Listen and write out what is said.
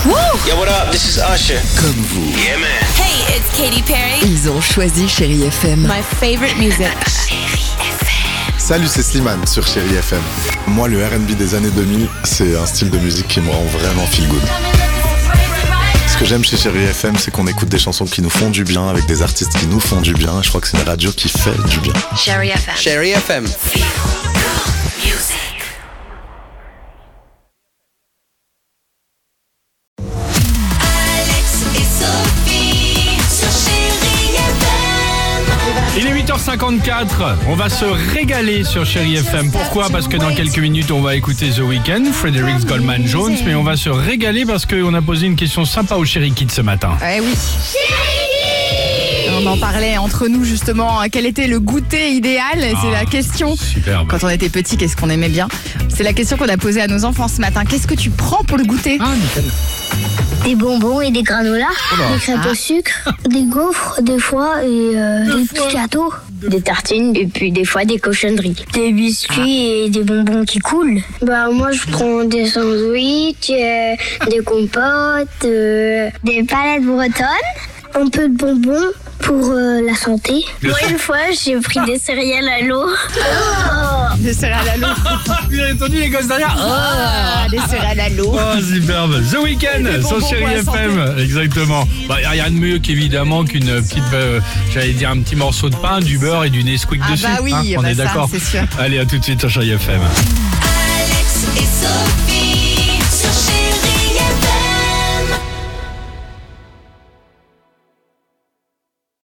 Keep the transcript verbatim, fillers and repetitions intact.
Yo, what up? This is Usher. Comme vous. Yeah, man. Hey, it's Katy Perry. Ils ont choisi Chérie F M. My favorite music. Salut, c'est Slimane sur Chérie F M. Moi, le R and B des années deux mille, c'est un style de musique qui me rend vraiment feel good. Ce que j'aime chez Chérie F M, c'est qu'on écoute des chansons qui nous font du bien, avec des artistes qui nous font du bien. Je crois que c'est une radio qui fait du bien. Chérie F M. Chérie F M. Il est huit heures cinquante-quatre, on va se régaler sur Chérie F M. Pourquoi ? Parce que dans quelques minutes, on va écouter The Weeknd, Frédéric Goldman Jones, mais on va se régaler parce qu'on a posé une question sympa au Chérie Kids ce matin. Eh oui. On en parlait entre nous justement, quel était le goûter idéal ? C'est Ah, la question. Superbe. Quand on était petit, qu'est-ce qu'on aimait bien ? C'est la question qu'on a posée à nos enfants ce matin. Qu'est-ce que tu prends pour le goûter ? Ah, nickel. Des bonbons et des granolas, des crêpes au sucre, des gaufres des fois et euh, des petits gâteaux, des tartines et puis des fois des cochonneries, des biscuits et des bonbons qui coulent. Bah moi je prends des sandwichs, euh, des compotes, euh, des palettes bretonnes, un peu de bonbons pour euh, la santé. Moi une fois j'ai pris des céréales à l'eau. Des céréales à l'eau. Vous avez entendu les gosses derrière ? Ah, des céréales à l'eau. Oh, superbe. The Weeknd Des sur bonbons Chérie pour la F santé. M. Exactement. Bah, y a rien de mieux qu'évidemment qu'une petite, euh, j'allais dire un petit morceau de pain, du beurre et du Nesquik Ah dessus. bah oui, on bah est ça, d'accord. c'est sûr. Allez, à tout de suite sur Chérie F M. Alex et Sophie.